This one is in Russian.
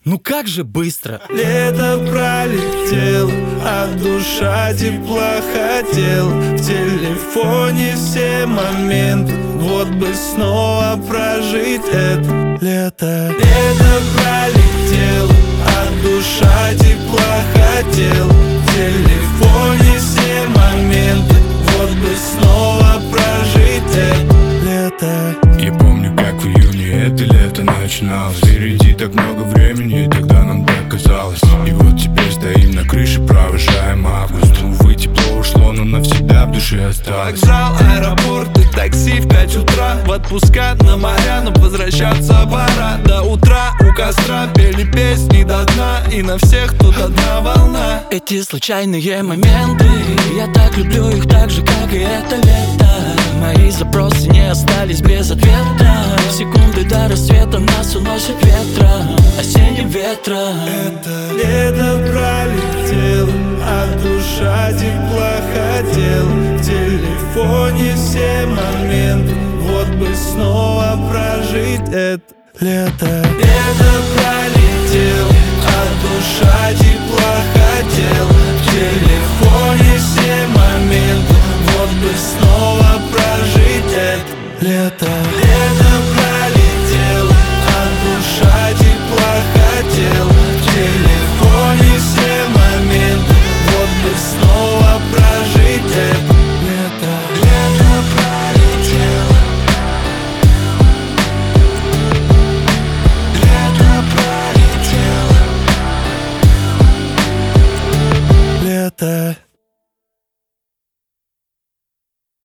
Ну как же быстро. Лето пролетело, а душа тепла хотел. В телефоне все моменты, вот бы снова прожить это лето. Лето пролетело, а душа тепла хотел. В телефоне все моменты, вот бы снова прожить это лето. Я помню, как в июне это лето начиналось. Впереди так много времени, тогда нам так казалось. И вот теперь стоим на крыше, провожаем август. Увы, тепло ушло, но навсегда в душе осталось. Вокзал, аэропорт и такси в 5 утра. В отпуска на моря, но возвращаться пора. До утра у костра пели песни до дна. И на всех тут одна волна. Эти случайные моменты, я так люблю их так же, как и это лето. Мои запросы не остались без ответа. Секунды до рассвета нас уносит ветром, осенним ветром. Это лето пролетело, а душа тепла хотел. В телефоне все моменты, вот бы снова прожить это лето. Лето пролетело, а душа тепла хотел. В телефоне все моменты, вот бы снова прожить это лето.